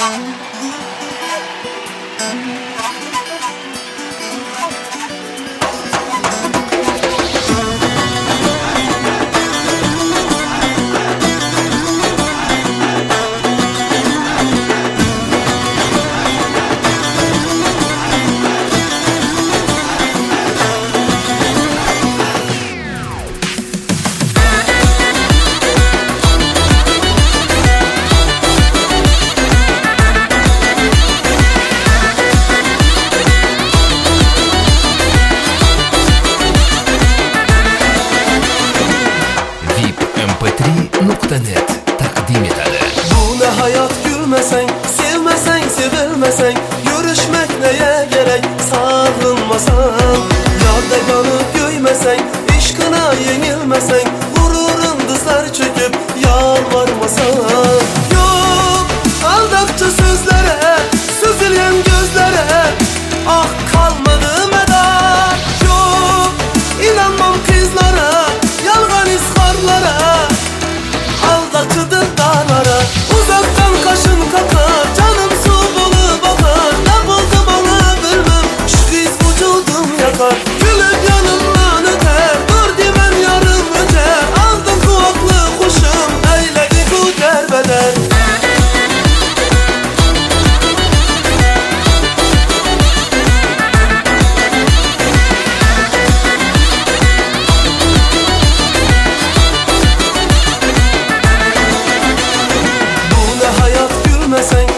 VIP.net takdim etadi. Bu ne hayat, gülmesen, sevmesen, sevilmesen, görüşmek neye gerek, sağılmasan, yarda yanıp göymesen, işkına yenilmesen, gururun dızlar çöküp yalvarmasan. Yok aldatçı sözlere, süzülen gözlere, ah kalmadı medar. Yok inanmam kızlara, yalgan iskarlara, aldatıdır dağlara. Uzaktan kaşın kakar, canım su bulu bakar. Ne buldu bana bilmem, şu kız vücudum yakar. Gülüp yanımdan öter, dur dimen yarım öter. Aldın kulaklı kuşum, eyledi bu derbeder. Bu ne hayat, gülmesen,